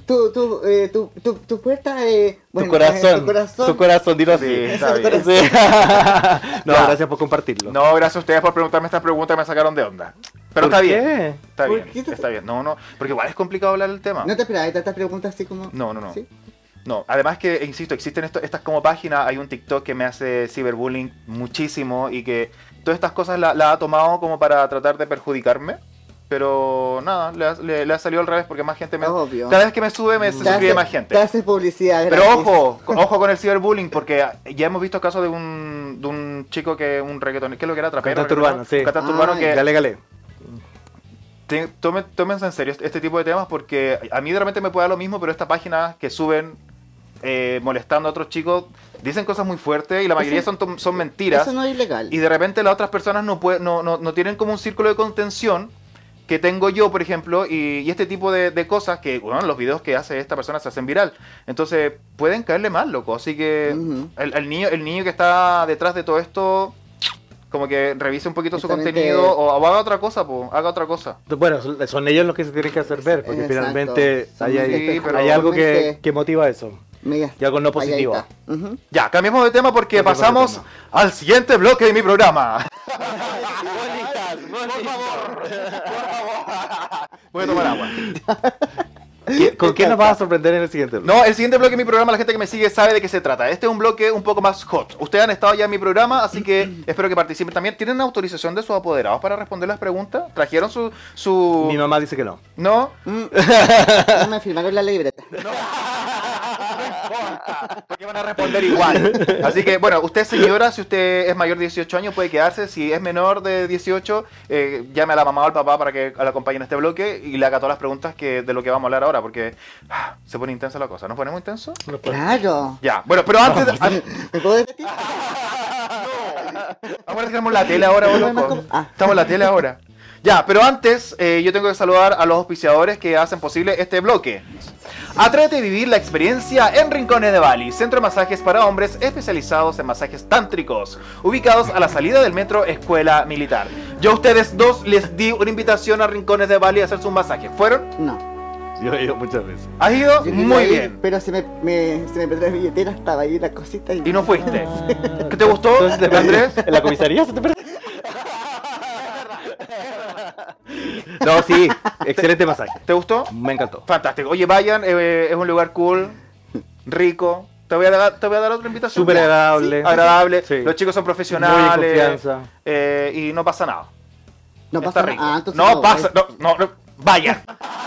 tu puerta, Tu corazón, tu corazón, dilo así. Sí, está bien. Sí. No, Ya. gracias por compartirlo. No, gracias a ustedes por preguntarme estas preguntas, me sacaron de onda. Pero ¿Por está qué? bien. Está ¿Por bien, qué te- está bien. No, porque igual es complicado hablar del tema. No te esperaba tantas preguntas así como. No. ¿Sí? No, además que, insisto, existen estas como páginas, hay un TikTok que me hace ciberbullying muchísimo y que todas estas cosas la ha tomado como para tratar de perjudicarme, pero nada, le ha salido al revés porque más gente me... Obvio. Cada vez que me sube se suscribe más gente. Te hace publicidad Pero gratis. ojo con el ciberbullying porque ya hemos visto casos de un chico que un reggaetonero, ¿qué es lo que era? Trapero, Cantante urbano, sí. Cantante urbano que... Gale. Tómense en serio este tipo de temas porque a mí de repente me puede dar lo mismo, pero estas páginas que suben molestando a otros chicos dicen cosas muy fuertes y la mayoría son mentiras. Eso no es ilegal. Y de repente las otras personas no tienen como un círculo de contención que tengo yo, por ejemplo, y este tipo de cosas que, bueno, los videos que hace esta persona se hacen viral. Entonces pueden caerle mal, loco. Así que Ujú. el niño que está detrás de todo esto, como que revise un poquito su Justamente- contenido o haga otra cosa, haga otra cosa. Bueno, son ellos los que se tienen que hacer ver, porque Exacto. finalmente Somos hay algo totalmente que motiva eso. Mega Y algo no positivo. calladita. Ujú. Ya, cambiemos de tema porque Cambiemos de pasamos tema. al siguiente bloque de mi programa. Voy a tomar agua. ¿Con qué nos vas a sorprender en el siguiente bloque? No, el siguiente bloque de mi programa, la gente que me sigue sabe de qué se trata. Este es un bloque un poco más hot. Ustedes han estado ya en mi programa, así que espero que participen también. ¿Tienen autorización de sus apoderados para responder las preguntas? ¿Trajeron su... Mi mamá dice que no. ¿No? No me firmaron la libreta. Porque van a responder igual. Así que, bueno, usted señora, si usted es mayor de 18 años puede quedarse. Si es menor de 18, llame a la mamá o al papá para que la acompañen en este bloque y le haga todas las preguntas de lo que vamos a hablar ahora, porque se pone intensa la cosa. ¿Nos ponemos intensos? Claro. Ya, bueno, pero antes... ¿Me puedo repetir? Ahora tenemos la tele ahora, No, loco. no, ah. Estamos en la tele ahora. Ya, pero antes yo tengo que saludar a los auspiciadores que hacen posible este bloque. Atrévete a vivir la experiencia en Rincones de Bali, centro de masajes para hombres especializados en masajes tántricos, ubicados a la salida del metro Escuela Militar. Yo a ustedes dos les di una invitación a Rincones de Bali a hacerse un masaje. ¿Fueron? No. Yo he ido muchas veces. ¿Has ido? Yo quería Muy ir, bien. Pero se me perdió la billetera, estaba ahí la cosita Y no fuiste. ¿Qué te gustó, Entonces, ¿te Andrés? ¿En la comisaría se te perdió? No, sí, excelente masaje. ¿Te gustó? Me encantó. Fantástico. Oye, vayan, es un lugar cool, rico. Te voy a dar otra invitación. Súper agradable. Sí, agradable. Sí. Los chicos son Muy en profesionales. confianza. Y no pasa nada. No Está pasa rico. nada. Entonces No voy. pasa. No. Vaya.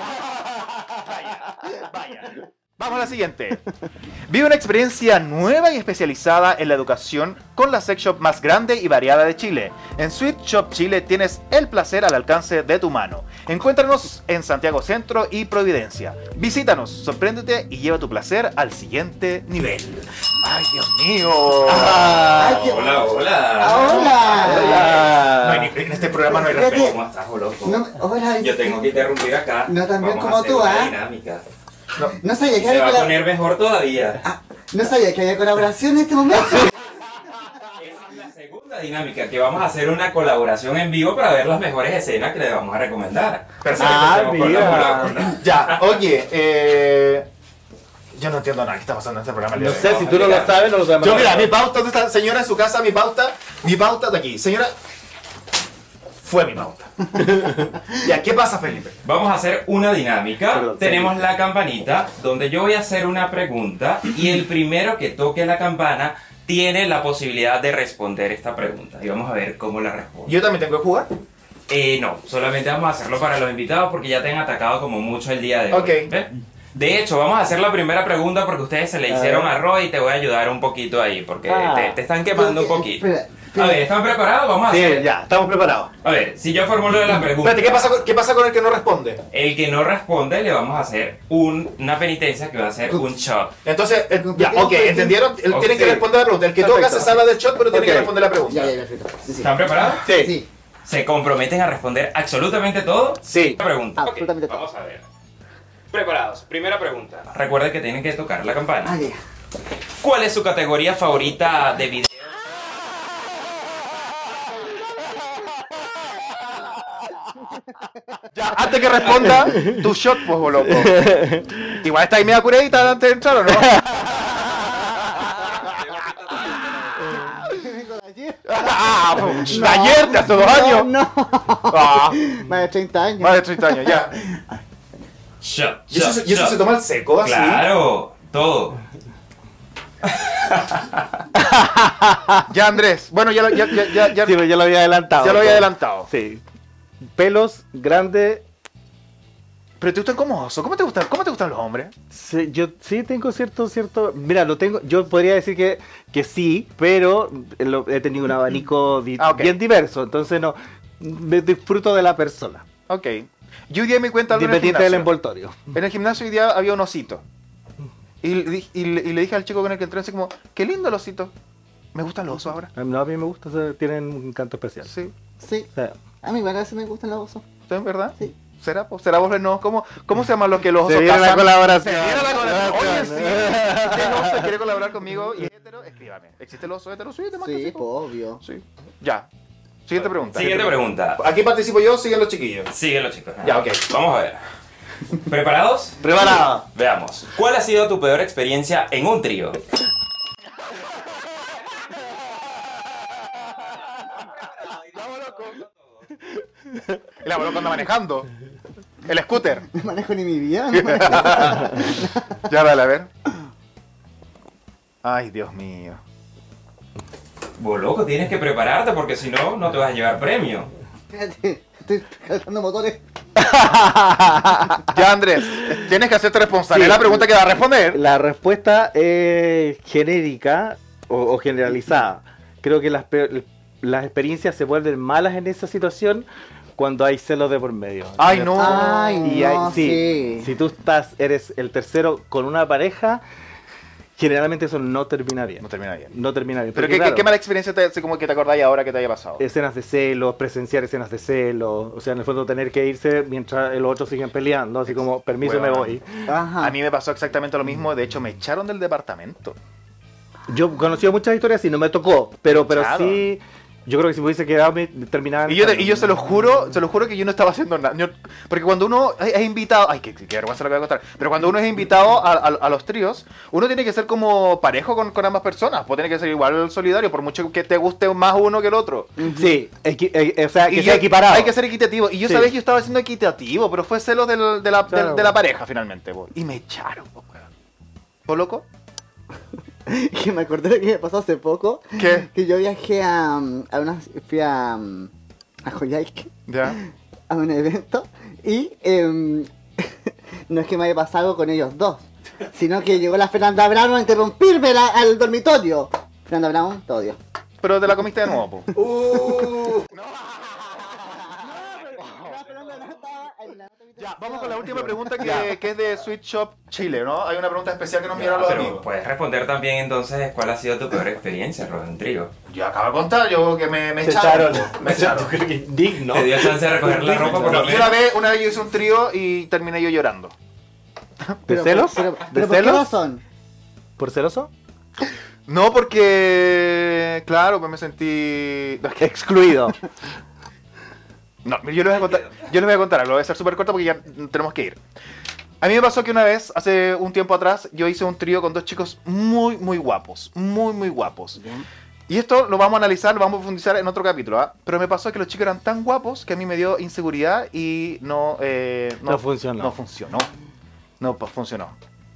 Vaya. Vamos a la siguiente. Vive una experiencia nueva y especializada en la educación con la sex shop más grande y variada de Chile. En Sweet Shop Chile tienes el placer al alcance de tu mano. Encuéntranos en Santiago Centro y Providencia. Visítanos, sorpréndete y lleva tu placer al siguiente nivel. ¡Ay, Dios mío! Ay, qué- Hola, hola. Hola. No hay en este programa no hay Fíjate. respeto. ¿Cómo estás, loco? No, hola. Yo tengo que interrumpir acá. No tan bien Vamos como a hacer tú, una ¿ah? dinámica. No sabía que Se va había a poner mejor todavía. no sabía que había colaboración en este momento. Esa es la segunda dinámica, que vamos a hacer una colaboración en vivo para ver las mejores escenas que le vamos a recomendar. Perfecto. mira. Ya, oye, yo no entiendo nada que está pasando en este programa. el día No de sé, hoy. si tú no lo sabes, no lo sabemos. Yo, mira, mi pauta, ¿dónde está? Señora, en su casa, mi pauta de aquí. Señora, fue mi pauta. Ya, ¿qué pasa, Felipe? Vamos a hacer una dinámica. Perdón, Tenemos la campanita donde yo voy a hacer una pregunta y el primero que toque la campana tiene la posibilidad de responder esta pregunta. Y vamos a ver cómo la responde. ¿Yo también tengo que jugar? No, solamente vamos a hacerlo para los invitados porque ya te han atacado como mucho el día de hoy. Ok. ¿Ves? De hecho, vamos a hacer la primera pregunta porque ustedes se le hicieron a Roy y te voy a ayudar un poquito ahí porque te están quemando un poquito. A ver, ¿están preparados? Vamos a hacer. Sí, ya, estamos preparados. A ver, si yo formulo la pregunta. Espérate, ¿qué pasa con el que no responde? El que no responde le vamos a hacer una penitencia que va a ser un shot. Entonces, ya, ok, ¿entendieron? Él Ok. tiene que responder la pregunta. El que toca Perfecto. se salva del shot, pero tiene Ok. que responder la pregunta. Ya, perfecto. Sí, sí. ¿Están preparados? Sí. Sí. ¿Se comprometen a responder absolutamente todo? Sí. Pregunta. Ok, Absolutamente todo. vamos a ver. Preparados. Primera pregunta. Recuerden que tienen que tocar la campana. Ah, ya. ¿Cuál es su categoría favorita de video? Ya, antes que responda, tu shot, pues, loco. Igual está ahí media curadita antes de entrar, ¿o no? Ah, pues, de ayer, de hace 2 años. No. Ah, Más de 30 años. más de 30 años, ya. Shot. ¿Y eso, shot, y eso shot. se toma al seco, así? Claro, todo. Ya, Andrés. Bueno, ya Sí, pero ya lo había adelantado. ya lo había adelantado. Sí. Pelos grandes. Pero te gustan como oso. ¿Cómo te gustan los hombres? Sí, yo sí tengo cierto. Mira, lo tengo. Yo podría decir que sí, pero he tenido un abanico Ok. bien diverso. Entonces no. Me disfruto de la persona. Ok. Yo hoy día me cuenta algo en el Independiente del gimnasio. envoltorio. En el gimnasio hoy día había un osito. Y le dije al chico con el que entré así como, qué lindo el osito. Me gustan los osos ahora. No, a mí me gusta, o sea, tienen un encanto especial. Sí. Sí. O sea, A mí igual a veces me gustan los osos. ¿En verdad? Sí. ¿Será? ¿Será vos no? ¿Cómo se llaman los que los osos se viene la cazan? colaboración. Se viene la colaboración. Oye, sí. Si usted no se quiere colaborar conmigo y es hetero, escríbame. ¿Existe el oso hetero? Sí, te mando Sí, así, pues obvio. Sí. Ya. Siguiente pregunta. Siguiente pregunta. Aquí participo yo, siguen los chiquillos. Síguelo, chicos. Ya, ok. Vamos a ver. ¿Preparados? Preparado. Veamos. ¿Cuál ha sido tu peor experiencia en un trío? La voló cuando manejando. El scooter. No manejo ni mi vida. No manejo. Ya, dale, a ver. Ay, Dios mío. Vos loco, tienes que prepararte porque si no, no te vas a llevar premio. Espérate, estoy calentando motores. Ya, Andrés, tienes que hacerte responsable. Sí. Es la pregunta que va a responder. La respuesta es genérica o generalizada. Creo que las experiencias se vuelven malas en esa situación cuando hay celos de por medio. Ay, no. Ay, Y no, sí, sí. si tú eres el tercero con una pareja, generalmente eso no termina bien. No termina bien. No termina bien. Pero Porque, ¿qué claro, mala experiencia así como que te acordáis ahora que te haya pasado? escenas de celos, presenciar escenas de celos, o sea, en el fondo tener que irse mientras los otros siguen peleando, así como, permiso, Bueno. me voy. Ajá. A mí me pasó exactamente lo mismo. De hecho, me echaron del departamento. Yo he conocido muchas historias y no me tocó, pero Claro. sí, yo creo que si me hubiese quedado me terminaba... Y yo se lo juro que yo no estaba haciendo nada. Porque cuando uno es invitado, ay, qué vergüenza lo que voy a contar. Pero cuando uno es invitado a los tríos, uno tiene que ser como parejo con ambas personas. Pues tiene que ser igual solidario, por mucho que te guste más uno que el otro. Sí, o sea, que Y sea equiparado. Hay que ser equitativo. Y yo Sí. sabía que yo estaba siendo equitativo, pero fue celos Claro. de la pareja finalmente. Po. Y me echaron, po, weón. ¿Po loco? Que me acordé de que me pasó hace poco. ¿Qué? Que yo viajé fui a Coyhaique, ¿Ya? a un evento. Y no es que me haya pasado algo con ellos dos, sino que llegó la Fernanda Brown a interrumpirme al dormitorio. Fernanda Brown, te odio. Pero te la comiste de nuevo, po. Ya, vamos con la última pregunta que es de Sweet Shop Chile, ¿no? Hay una pregunta especial que nos enviaron los Pero amigos. puedes responder también entonces cuál ha sido tu peor experiencia, Rodrigo. Yo acabo de contar, yo que me Se echaron. echaron. Me echaron. Yo creo que es digno. ¿Te dio chance de recoger la ropa por lo Yo menos? una vez yo hice un trío y terminé yo llorando. ¿De celos? Pero ¿De ¿por qué celos? razón? ¿Por celoso? No, porque... Claro, pues me sentí... No, es que- Excluido. No, yo les voy a contar algo, voy a ser súper corto porque ya tenemos que ir. A mí me pasó que una vez, hace un tiempo atrás, yo hice un trío con dos chicos muy, muy guapos. Muy, muy guapos. Y esto lo vamos a analizar, lo vamos a profundizar en otro capítulo, ¿ah? Pero me pasó que los chicos eran tan guapos que a mí me dio inseguridad y no funcionó. No funcionó. No pues, funcionó.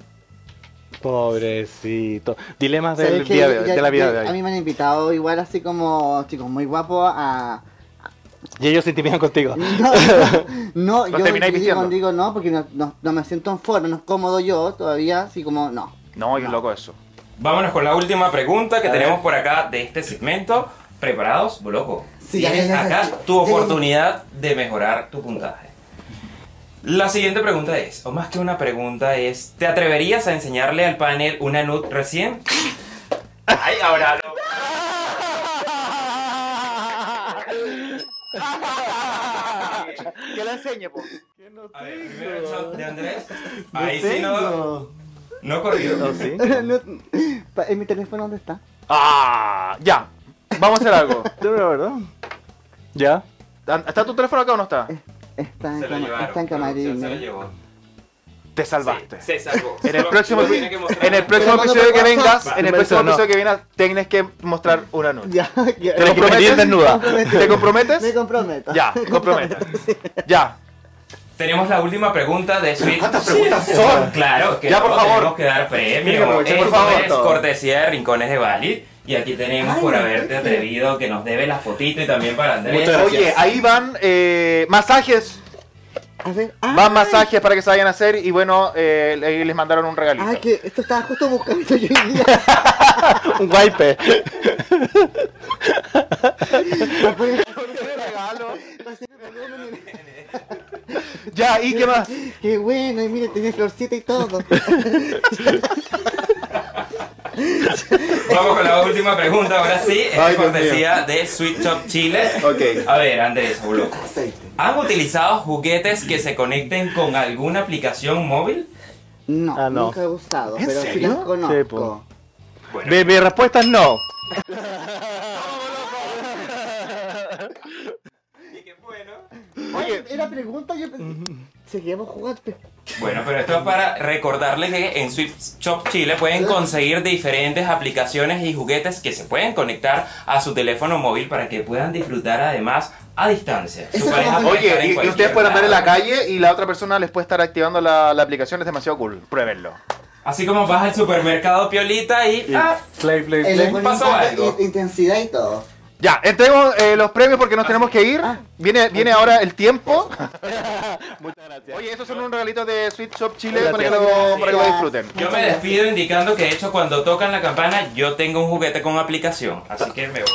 Pobrecito. Dilemas ¿Sabes del qué? día de hoy, de la vida de A mí hoy. me han invitado igual así como chicos muy guapos a... Y ellos se intimidan contigo. No, Los termináis vistiendo. digo no, porque no me siento en forma, no es cómodo yo todavía, así como no. No, qué loco eso. Vámonos con la última pregunta que A tenemos ver. por acá de este segmento. ¿Preparados, Boloco? Sí, Tienes ya, acá sí. tu Sí. oportunidad de mejorar tu puntaje. La siguiente pregunta es, o más que una pregunta es, ¿te atreverías a enseñarle al panel una nude recién? Ay, ahora no. Que la enseñe, po. A ver, primero el shot de Andrés. Ahí sí no corrió. ¿Oh, sí? ¿En mi teléfono dónde está? Ah, ya. Vamos a hacer algo. ¿De verdad? ¿Ya? ¿Está tu teléfono acá o no está? Está en, Se lo llevaron. está en producción se lo camarín. llevó. Te salvaste. Sí, se salvó. En el Solo- próximo, solo tiene que mostrar en el una- próximo Pero episodio que cuando me vengas, pasa- en el Me próximo sonó. episodio que vienes, tienes que mostrar una noche. Ya, ¿Te Tienes que comprometes? venir desnuda. ¿Te comprometes? Me comprometo. Ya, compromete. Ya. Tenemos la última pregunta de Sweet. ¿Cuántas preguntas son? Claro, que Ya, por no favor. tenemos que dar Tiene que premio. aprovechar, Esto por favor, es todo. cortesía de Rincones de Bali. Y aquí tenemos Ay, por me haberte parece. atrevido que nos debe la fotito y también para Andrés. Muchas gracias. Oye, ahí van masajes. A ver, Van masajes para que se vayan a hacer y bueno, ahí les mandaron un regalito. Ay, que esto estaba justo buscando yo hoy día. Un wipe. Para poner- Ya, ¿y qué más? Qué bueno, y mire, tiene florcita y todo. Vamos con la última pregunta, ahora sí. Es Ay, de Dios cortesía de Sweet Shop Chile. Ok. A ver, Andrés, Boloco. ¿Han utilizado juguetes que se conecten con alguna aplicación móvil? No, Ah, no. nunca he gustado, ¿En pero sí serio? las Sí, conozco. po. Mi respuesta es no. Oye, Era pregunta, yo seguíamos jugando. Bueno, pero esto es para recordarles que en Sweet Shop Chile pueden conseguir diferentes aplicaciones y juguetes que se pueden conectar a su teléfono móvil para que puedan disfrutar además a distancia. Su Eso pareja como- puede estar Oye, en y cualquier ustedes pueden andar en la lado. calle y la otra persona les puede estar activando la aplicación, es demasiado cool. Pruébenlo. Así como vas al supermercado Piolita y... Play, play, El play. con pasó algo. intensidad y todo. Ya, entrego los premios porque nos tenemos que ir. Viene ahora el tiempo. Muchas gracias. Oye, esos son un regalito de Sweet Shop Chile Gracias. para que lo disfruten. Yo me despido indicando que de hecho cuando tocan la campana yo tengo un juguete con aplicación. Así que me voy.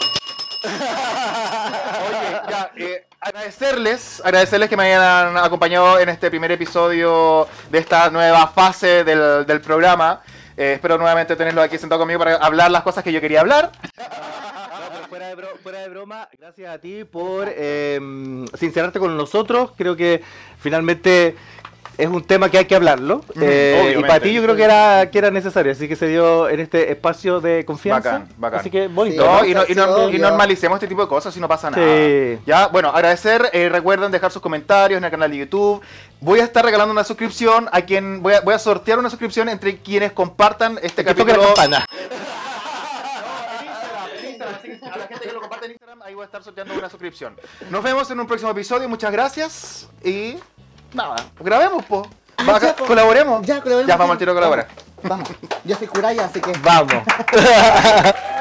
Oye, ya, agradecerles que me hayan acompañado en este primer episodio de esta nueva fase del programa. Espero nuevamente tenerlo aquí sentado conmigo para hablar las cosas que yo quería hablar. No, pero fuera de broma, gracias a ti por sincerarte con nosotros. Creo que finalmente es un tema que hay que hablarlo. Y obviamente. para ti yo creo que era necesario, así que se dio en este espacio de confianza. Bacán, bacán. Así que bonito. Sí, No, ¿no? y normalicemos este tipo de cosas y no pasa nada. Sí. Ya, bueno, agradecer, recuerden dejar sus comentarios en el canal de YouTube. Voy a estar regalando una suscripción a quien voy a sortear una suscripción entre quienes compartan este Que toque capítulo. la campana. A la gente que lo comparte en Instagram, ahí voy a estar sorteando una suscripción. Nos vemos en un próximo episodio, muchas gracias y nada, grabemos, po. Ya, po. Colaboremos. Ya, colaboremos. Ya, vamos al tiro a colaborar. Vamos. Yo soy Curaya, así que. Vamos.